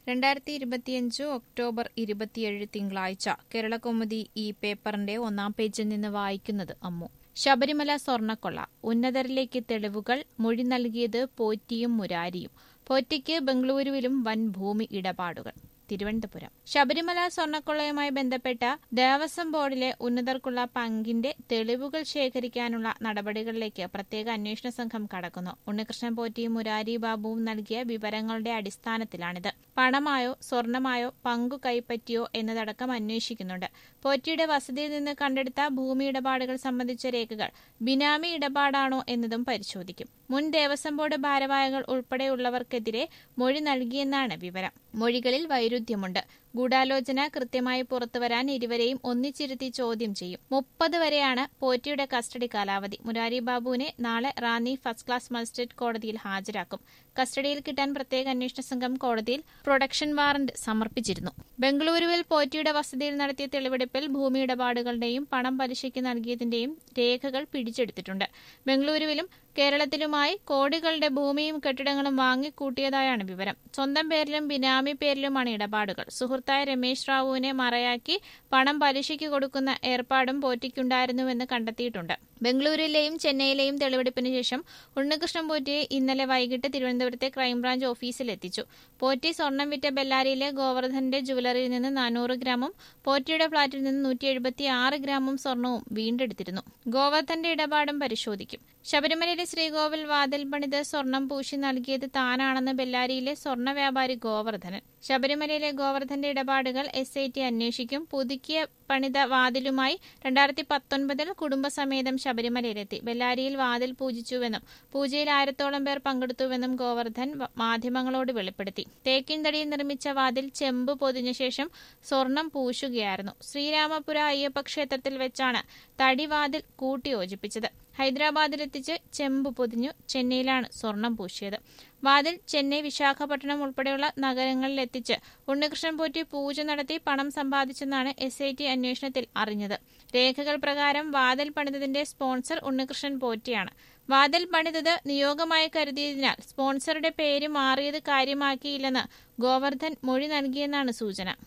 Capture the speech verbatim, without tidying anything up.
രണ്ടായിരത്തി ഇരുപത്തിയഞ്ച് ഒക്ടോബർ ഇരുപത്തിയേഴ് തിങ്കളാഴ്ച കേരളകൗമുദി ഈ പേപ്പറിന്റെ ഒന്നാം പേജിൽ നിന്ന് വായിക്കുന്നത് അമ്മു. ശബരിമല സ്വർണ്ണക്കൊള്ള ഉന്നതരിലേക്ക് തെളിവുകൾ, മൊഴി നൽകിയത് പോറ്റിയും മുരാരിയും. പോറ്റിക്ക് ബംഗളൂരുവിലും വൻ ഭൂമി ഇടപാടുകൾ. തിരുവനന്തപുരം ശബരിമല സ്വർണ്ണക്കൊള്ളയുമായി ബന്ധപ്പെട്ട ദേവസ്വം ബോർഡിലെ ഉന്നതർക്കുള്ള പങ്കിന്റെ തെളിവുകൾ ശേഖരിക്കാനുള്ള നടപടികളിലേക്ക് പ്രത്യേക അന്വേഷണ സംഘം കടക്കുന്നു. ഉണ്ണികൃഷ്ണൻ പോറ്റിയും മുരാരി ബാബുവും നൽകിയ വിവരങ്ങളുടെ അടിസ്ഥാനത്തിലാണിത്. പണമായോ സ്വർണമായോ പങ്കു കൈപ്പറ്റിയോ എന്നതടക്കം അന്വേഷിക്കുന്നുണ്ട്. പോറ്റിയുടെ വസതിയിൽ നിന്ന് കണ്ടെടുത്ത ഭൂമി ഇടപാടുകൾ സംബന്ധിച്ച രേഖകൾ ബിനാമി ഇടപാടാണോ എന്നതും പരിശോധിക്കും. മുൻ ദേവസ്വം ബോർഡ് ഭാരവാഹികൾ ഉൾപ്പെടെയുള്ളവർക്കെതിരെ മൊഴി നൽകിയെന്നാണ് വിവരം. മൊഴികളിൽ വൈരുദ്ധ്യമുണ്ട്. ഗൂഢാലോചന കൃത്യമായി പുറത്തുവരാൻ ഇരുവരെയും ഒന്നിച്ചിരുത്തി ചോദ്യം ചെയ്യും. മുപ്പത് വരെയാണ് പോറ്റിയുടെ കസ്റ്റഡി കാലാവധി. മുരാരി ബാബുവിനെ നാളെ റാന്നി ഫസ്റ്റ് ക്ലാസ് മജിസ്ട്രേറ്റ് കോടതിയിൽ ഹാജരാക്കും. കസ്റ്റഡിയിൽ കിട്ടാൻ പ്രത്യേക അന്വേഷണ സംഘം കോടതിയിൽ പ്രൊഡക്ഷൻ വാറന്റ് സമർപ്പിച്ചിരുന്നു. ബംഗളൂരുവിൽ പോറ്റിയുടെ വസതിയിൽ നടത്തിയ തെളിവെടുപ്പിൽ ഭൂമി ഇടപാടുകളുടെയും പണം പലിശയ്ക്ക് നൽകിയതിന്റെയും രേഖകൾ പിടിച്ചെടുത്തിട്ടുണ്ട്. ബംഗളൂരുവിലും കേരളത്തിലുമായി കോടികളുടെ ഭൂമിയും കെട്ടിടങ്ങളും വാങ്ങിക്കൂട്ടിയതായാണ് വിവരം. സ്വന്തം പേരിലും ബിനാമി പേരിലുമാണ് ഇടപാടുകൾ. സുഹൃത്തായ രമേശ് റാവുവിനെ മറയാക്കി പണം പലിശയ്ക്ക് കൊടുക്കുന്ന ഏർപ്പാടും പോറ്റിക്കുണ്ടായിരുന്നുവെന്ന് കണ്ടെത്തിയിട്ടുണ്ട്. ബംഗളൂരുവിലെയും ചെന്നൈയിലെയും തെളിവെടുപ്പിന് ശേഷം ഉണ്ണികൃഷ്ണൻ പോറ്റിയെ ഇന്നലെ വൈകിട്ട് തിരുവനന്തപുരത്തെ ക്രൈംബ്രാഞ്ച് ഓഫീസിലെത്തിച്ചു. പോറ്റി സ്വർണം വിറ്റ ബെല്ലാരിയിലെ ഗോവർദ്ധന്റെ ജുവലറിയിൽ നിന്ന് നാനൂറ് ഗ്രാമും പോറ്റിയുടെ ഫ്ളാറ്റിൽ നിന്ന് നൂറ്റി എഴുപത്തി ആറ് ഗ്രാമും സ്വർണവും വീണ്ടെടുത്തിരുന്നു. ഗോവർദ്ധന്റെ ഇടപാടും പരിശോധിക്കും. ശബരിമലയിലെ ശ്രീകോവിൽ വാതിൽ പണിത് സ്വർണം പൂശി നൽകിയത് താനാണെന്ന് ബെല്ലാരിയിലെ സ്വർണ്ണ വ്യാപാരി ഗോവർദ്ധനൻ. ശബരിമലയിലെ ഗോവർദ്ധന്റെ ഇടപാടുകൾ എസ് ഐ ടി അന്വേഷിക്കും. പുതുക്കിയ പണിത വാതിലുമായി രണ്ടായിരത്തി പത്തൊൻപതിൽ കുടുംബസമേതം ശബരിമലയിലെത്തി. ബെല്ലാരിയിൽ വാതിൽ പൂജിച്ചുവെന്നും പൂജയിൽ ആയിരത്തോളം പേർ പങ്കെടുത്തുവെന്നും ഗോവർദ്ധൻ മാധ്യമങ്ങളോട് വെളിപ്പെടുത്തി. തേക്കിൻതടിയിൽ നിർമ്മിച്ച വാതിൽ ചെമ്പ് പൊതിഞ്ഞ ശേഷം സ്വർണം പൂശുകയായിരുന്നു. ശ്രീരാമപുര അയ്യപ്പ ക്ഷേത്രത്തിൽ വെച്ചാണ് തടിവാതിൽ കൂട്ടിയോജിപ്പിച്ചത്. ഹൈദരാബാദിലെത്തിച്ച് ചെമ്പ് പൊതിഞ്ഞു. ചെന്നൈയിലാണ് സ്വർണം പൂശിയത്. വാതിൽ ചെന്നൈ, വിശാഖപട്ടണം ഉൾപ്പെടെയുള്ള നഗരങ്ങളിലെത്തിച്ച് ഉണ്ണികൃഷ്ണൻ പോറ്റി പൂജ നടത്തി പണം സമ്പാദിച്ചെന്നാണ് എസ് ഐ ടി അന്വേഷണത്തിൽ അറിഞ്ഞത്. രേഖകൾ പ്രകാരം വാതിൽ പണിതതിന്റെ സ്പോൺസർ ഉണ്ണികൃഷ്ണൻ പോറ്റിയാണ്. വാതിൽ പണിതത് നിയോഗമായി കരുതിയതിനാൽ സ്പോൺസറുടെ പേര് മാറിയത് കാര്യമാക്കിയില്ലെന്ന് ഗോവർദ്ധൻ മൊഴി നൽകിയെന്നാണ് സൂചന.